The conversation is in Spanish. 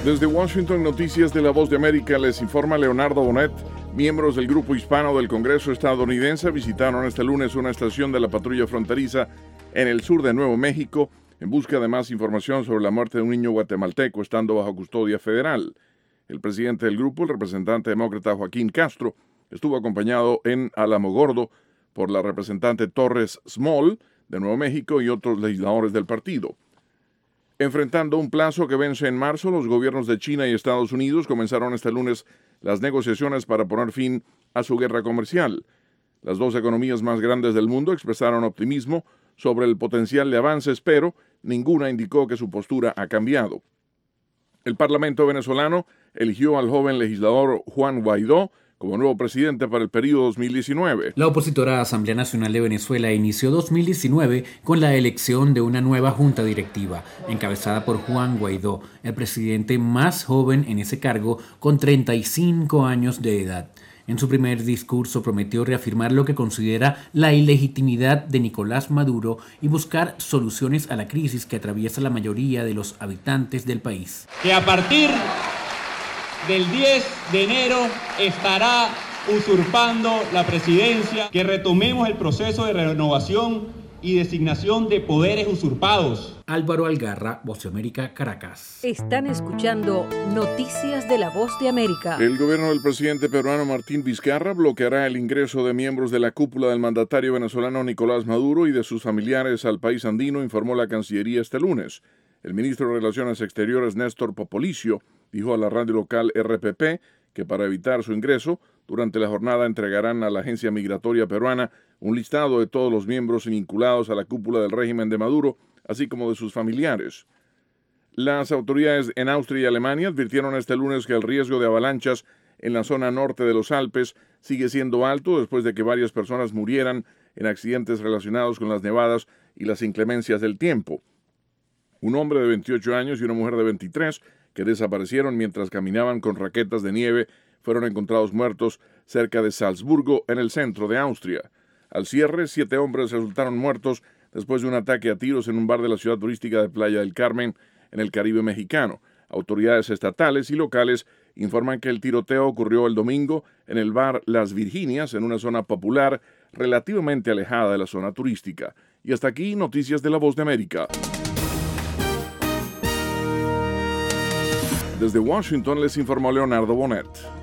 Desde Washington, Noticias de la Voz de América, les informa Leonardo Bonet. Miembros del grupo hispano del Congreso estadounidense visitaron este lunes una estación de la patrulla fronteriza en el sur de Nuevo México en busca de más información sobre la muerte de un niño guatemalteco estando bajo custodia federal. El presidente del grupo, el representante demócrata Joaquín Castro, estuvo acompañado en Alamogordo por la representante Torres Small de Nuevo México y otros legisladores del partido. Enfrentando un plazo que vence en marzo, los gobiernos de China y Estados Unidos comenzaron este lunes las negociaciones para poner fin a su guerra comercial. Las dos economías más grandes del mundo expresaron optimismo sobre el potencial de avances, pero ninguna indicó que su postura ha cambiado. El Parlamento venezolano eligió al joven legislador Juan Guaidó como nuevo presidente para el periodo 2019. La opositora Asamblea Nacional de Venezuela inició 2019 con la elección de una nueva junta directiva, encabezada por Juan Guaidó, el presidente más joven en ese cargo, con 35 años de edad. En su primer discurso prometió reafirmar lo que considera la ilegitimidad de Nicolás Maduro y buscar soluciones a la crisis que atraviesa la mayoría de los habitantes del país. Que a partir del 10 de enero estará usurpando la presidencia, que retomemos el proceso de renovación y designación de poderes usurpados. Álvaro Algarra, Voz de América, Caracas. Están escuchando Noticias de la Voz de América. El gobierno del presidente peruano Martín Vizcarra bloqueará el ingreso de miembros de la cúpula del mandatario venezolano Nicolás Maduro y de sus familiares al país andino, informó la Cancillería este lunes. El ministro de Relaciones Exteriores, Néstor Popolicio, dijo a la radio local RPP que para evitar su ingreso, durante la jornada entregarán a la agencia migratoria peruana un listado de todos los miembros vinculados a la cúpula del régimen de Maduro, así como de sus familiares. Las autoridades en Austria y Alemania advirtieron este lunes que el riesgo de avalanchas en la zona norte de los Alpes sigue siendo alto después de que varias personas murieran en accidentes relacionados con las nevadas y las inclemencias del tiempo. Un hombre de 28 años y una mujer de 23 que desaparecieron mientras caminaban con raquetas de nieve fueron encontrados muertos cerca de Salzburgo, en el centro de Austria. Al cierre, 7 hombres resultaron muertos después de un ataque a tiros en un bar de la ciudad turística de Playa del Carmen, en el Caribe mexicano. Autoridades estatales y locales informan que el tiroteo ocurrió el domingo en el bar Las Virginias, en una zona popular relativamente alejada de la zona turística. Y hasta aquí, Noticias de la Voz de América. Desde Washington les informó Leonardo Bonet.